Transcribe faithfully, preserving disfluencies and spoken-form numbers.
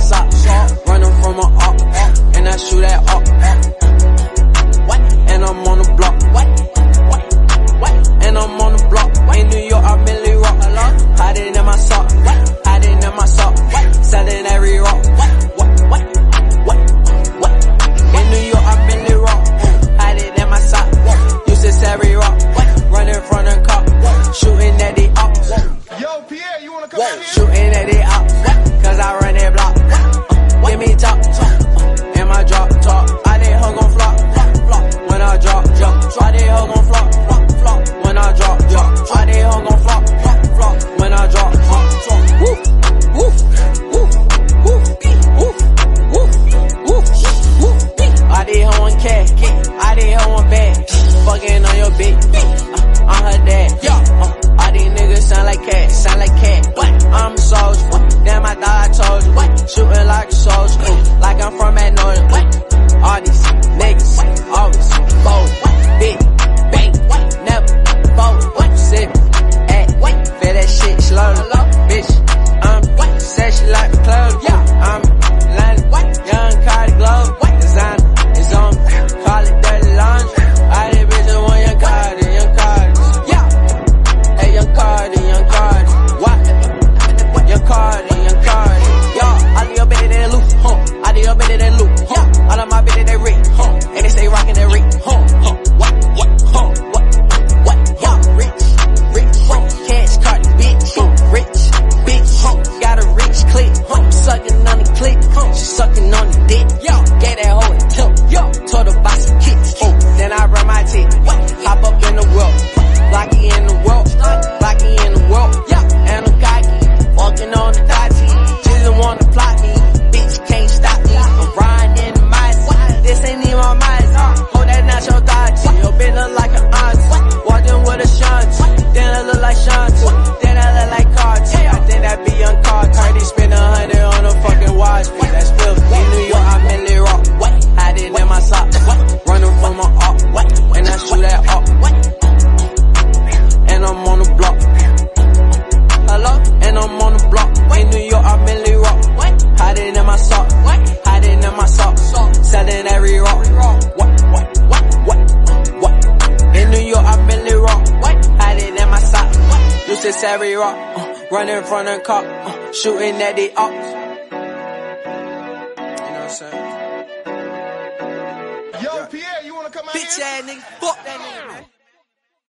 socks. Running from a op, and I shoot at op. And I'm on the block. And I'm on the block. In New York, I Millie rock. Hiding in my sock. Hiding in my sock. Selling every rock. In New York, I Millie rock. Hiding in my sock. Used to every rock. Running from the cop. Shooting at the ops. Yo, Pierre, you wanna come out here? Shooting at the ops. Cause I run that block. Give me top. In my drop top. I did hug on flop. Flop. When I drop, drop. I did hug on flop. Flop. Flop. When I drop, drop. I did hug on flop. Flop. Flop. When I drop, drop. Woo. Woo. Woo. Woo. Woo. Woo. Woo. Woo. I did hug on cat. I did hug on bag. Fucking on your bitch. Uh, I'm her dad. Yo. Uh, all these niggas sound like cat. Sound like cat. What? I'm a soldier. What? Damn, I thought I told you. What? Shooting like a soldier. What? Like I'm from Magnolia. What? All these niggas always bold. Big. Bang. Never fold. What? Sit. Act. What? Feel that shit slowly. Bitch. I'm what? Said she like the club. Yeah. I'm London. What? Young Cardi Globe. What? Designer. It's on me. Call it dirty laundry. I did bitches want young Cardi. Young Cardi. Yeah. Hey, young Cardi. Young Cardi. What? Young Cardi. Young Cardi. Yo, all of your bitches they loop. Huh. All of your bitches they loop. Huh. All of my bitches they rich. Huh. And they stay rockin' that rich. Huh. Huh. What? What? Huh. What? What? Huh. Rich. Rich. Huh. Cash Cardi. Bitch. Huh. Rich. Bitch. Huh. Got a rich click. Huh. Sucking on the click. Huh. She sucking on the dick. Yo. Get that hoe and tilt. Yo. Told her box some kicks. Huh. Then I run my tick. What? Hop up in the world. Blocky in the world. Blocky in the world. Yeah. And I'm cocky. Walking on the dotty. Just wanna plot me. Bitch can't stop me. I'm riding in the mice. This ain't even my mice. Hold that not your dotty. Your bitch look like an auntie. Walking with a shanty. Then I look like Shanti. Then I look like Carti. I think that be young Carti. Cardi spend a hundred on a fucking watch. That's filthy. In New York, I Millie rock. Hiding in my sock. Running from my op. And I shoot at op. And I'm on the block. Hello? And I'm on the block. In New York, I Millie rock. Hiding in my sock. Hiding in my sock. Selling every rock. What? What? What? What? What? In New York, I Millie rock. Hiding in my sock. Used to every rock. Uh, running from the cop. Uh, shooting at the ops. You know what I'm saying? Yo, Pierre, you wanna come out Bitch here? ass nigga. Fuck that nigga.